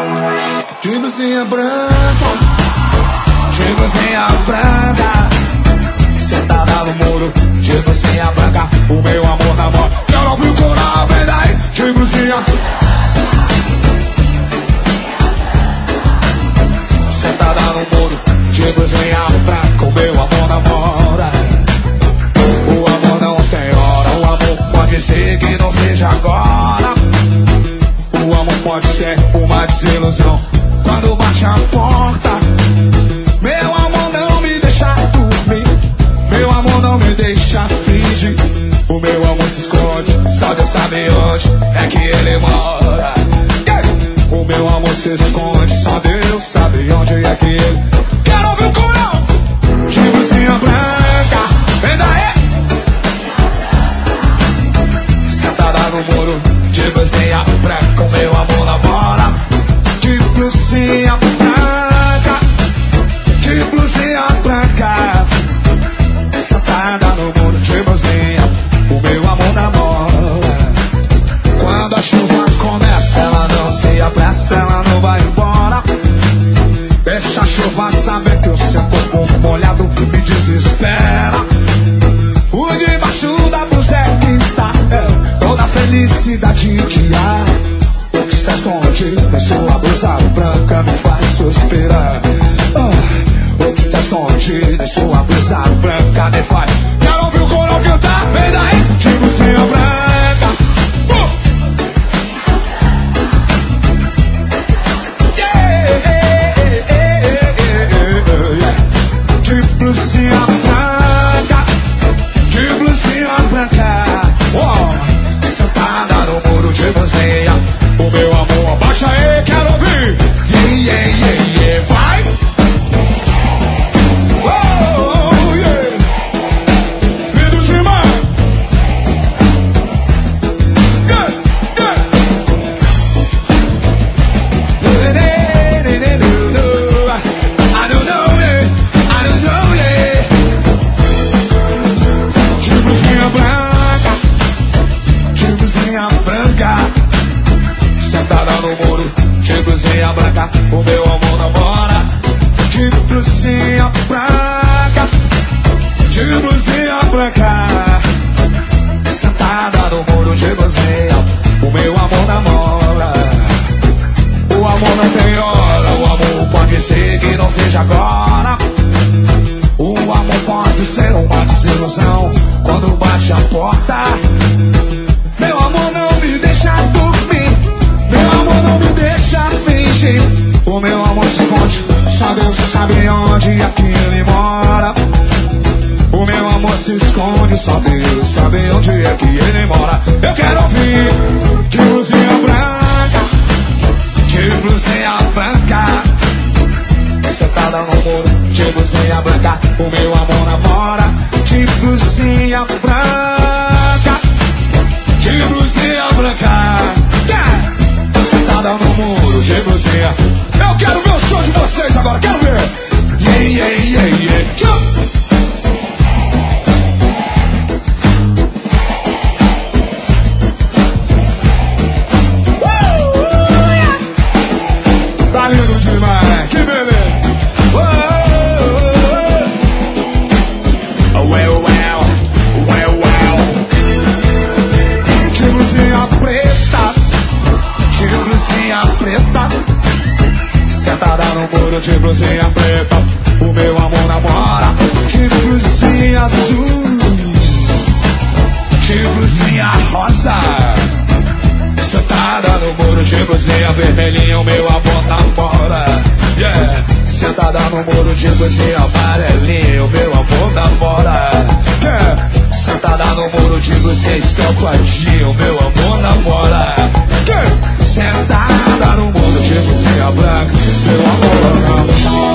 De blusinha branca, de blusinha branca, sentada no muro, de blusinha branca, o meu amor namora. Quero ouvir o coral, vem daí, de blusinha. Sentada no muro, de blusinha branca, o meu amor namora. O amor não tem hora, o amor pode ser que não seja agora. O amor pode ser uma desilusão quando bate a porta. Meu amor não me deixa dormir, meu amor não me deixa fingir. O meu amor se esconde, só Deus sabe onde é que ele mora. O meu amor se esconde, só Deus sabe onde é que ele. Quero ouvir o coral de blusinha branca, vem daí. Sentada no muro, de blusinha branca, o meu amor namora. De blusinha branca, de blusinha branca, sentada no muro, de blusinha, o meu amor namora. Quando a chuva começa, ela não se apressa, ela não vai embora. Deixa a chuva saber que o seu corpo molhado me desespera. O debaixo da blusa é que está toda a felicidade que há. O que está escondido em sua blusa branca me faz suspirar. O que está escondido em sua blusa branca me faz. Quero ouvir o coral cantar, vem daí, de blusinha branca. De blusinha branca, de blusinha branca, sentada no muro, de blusinha, o meu amor, abaixa aí, quero ouvir. Yeah, yeah, yeah, yeah, vai. Oh, yeah. Lindo demais. Yeah, yeah. I don't know, yeah, I don't know, yeah. De blusinha branca, de blusinha branca, sentada no muro, de blusinha branca, o meu amor namora. De blusinha branca, de blusinha branca, sentada no muro, de blusinha, o meu amor namora. O amor não tem hora, o amor pode ser que não seja agora. O amor pode ser uma desilusão quando bate a porta. Meu amor não me deixa dormir, meu amor não me deixa fingir. O meu amor se esconde, só Deus sabe onde é que ele mora. O meu amor se esconde, só Deus sabe onde é que ele mora. Eu quero ouvir de blusinha branca, de blusinha branca, sentada no muro, de blusinha branca, o meu amor namora. De blusinha branca, de blusinha branca, yeah. Sentada no muro, de blusinha. Eu quero ver o show de vocês agora, quero ver. Yeah, yeah, yeah, yeah. Tá lindo demais, que beleza. Well, well, well, well. De blusinha preta, de blusinha preta, sentada no muro, de blusinha preta, o meu amor namora. De blusinha azul, de blusinha rosa, sentada no muro, de blusinha vermelhinha, o meu amor namora. Yeah. Sentada no muro, de blusinha amarelinha, o meu amor namora. Yeah. Sentada no muro, de blusinha estampadinha, o meu amor namora. Yeah. Sentada no muro, de blusinha branca, meu amor namora.